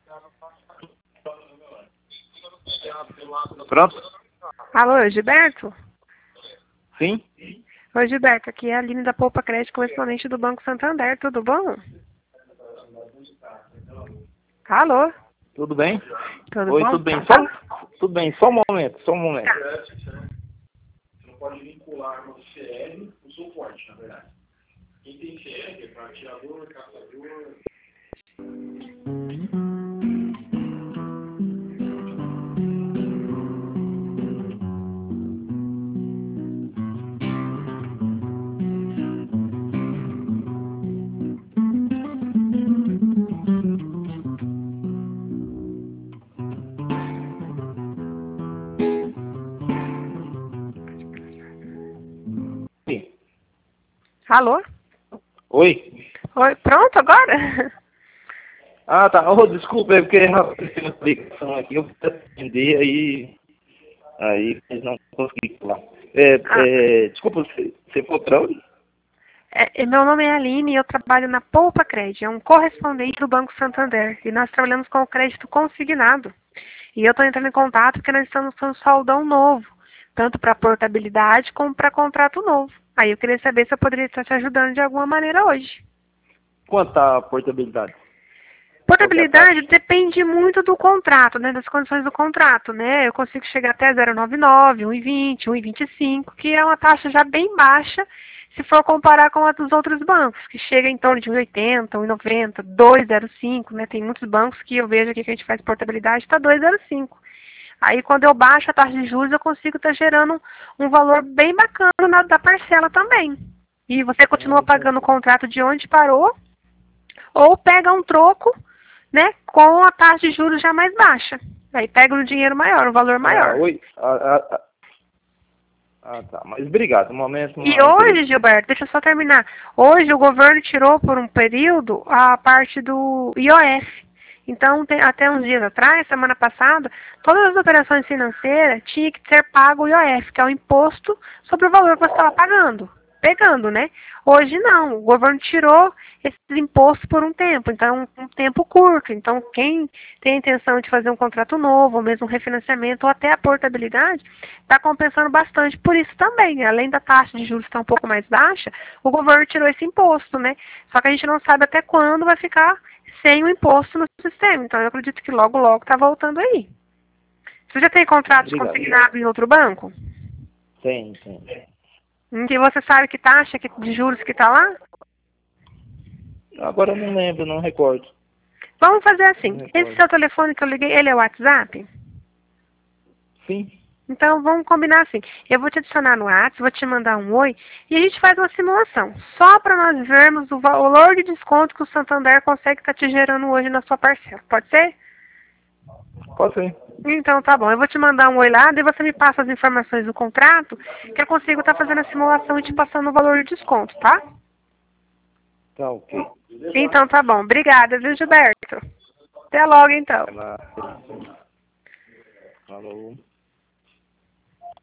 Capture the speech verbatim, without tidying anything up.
Pronto? Alô, Gilberto? Sim? Oi, Gilberto, aqui é a Aline da Poupa Crédito, correspondente do Banco Santander, tudo bom? Alô? Tudo bem? Tudo Oi, bom? tudo bem? Tá. Só, tudo bem, só um momento, só um momento. Tá. Você não pode vincular no C R o suporte, na verdade. Quem tem C R é para atirador, caçador. Sim. Alô? Oi? Oi, pronto agora? Ah, tá. Oh, desculpa, é porque tem uma ligação aqui, eu preciso atender, aí, aí eles não consegui falar. É, Ah. é, desculpa, você, você foi pra onde? É, meu nome é Aline e eu trabalho na Poupa Crédito, é um correspondente do Banco Santander. E nós trabalhamos com o crédito consignado. E eu estou entrando em contato porque nós estamos com um saldão novo, tanto para portabilidade como para contrato novo. Aí eu queria saber se eu poderia estar te ajudando de alguma maneira hoje. Quanto tá a portabilidade? Portabilidade depende muito do contrato, né, das condições do contrato, né? Eu consigo chegar até zero vírgula noventa e nove, um vírgula vinte, um vírgula vinte e cinco, que é uma taxa já bem baixa se for comparar com a dos outros bancos, que chega em torno de um vírgula oitenta, um vírgula noventa, dois vírgula zero cinco, né? Tem muitos bancos que eu vejo aqui que a gente faz portabilidade, está dois vírgula zero cinco. Aí quando eu baixo a taxa de juros, eu consigo estar gerando um, um valor bem bacana na, da parcela também. E você continua pagando o contrato de onde parou, ou pega um troco, né, com a taxa de juros já mais baixa. Aí pega um dinheiro maior, um valor Ah, maior. oi. Ah, ah, ah. Ah, tá. Mas obrigado. No momento não E há hoje, interesse. Gilberto, deixa eu só terminar. Hoje o governo tirou por um período a parte do I O F. Então, tem, até uns dias atrás, semana passada, todas as operações financeiras tinham que ser pago o I O F, que é o imposto sobre o valor que você estava pagando. Pegando, né? Hoje não, o governo tirou esses impostos por um tempo, então um tempo curto. Então quem tem a intenção de fazer um contrato novo, ou mesmo um refinanciamento, ou até a portabilidade, está compensando bastante por isso também. Além da taxa de juros estar um pouco mais baixa, o governo tirou esse imposto, né? Só que a gente não sabe até quando vai ficar sem o imposto no sistema. Então eu acredito que logo, logo está voltando aí. Você já tem contrato Obrigado. consignado em outro banco? Tem, tem. Em que você sabe que taxa que- de juros que está lá? Agora eu não lembro, não recordo. Vamos fazer Não assim. Esse recordo. seu telefone que eu liguei, ele é o WhatsApp? Sim. Então vamos combinar assim. Eu vou te adicionar no WhatsApp, vou te mandar um oi e a gente faz uma simulação. Só para nós vermos o valor de desconto que o Santander consegue estar te gerando hoje na sua parcela. Pode ser? Pode ser. Então tá bom. Eu vou te mandar um oi lá, daí você me passa as informações do contrato, que eu consigo estar fazendo a simulação e te passando o valor de desconto, tá? Tá ok. Então tá bom. Obrigada, viu, Gilberto? Até logo então. Ela... Falou.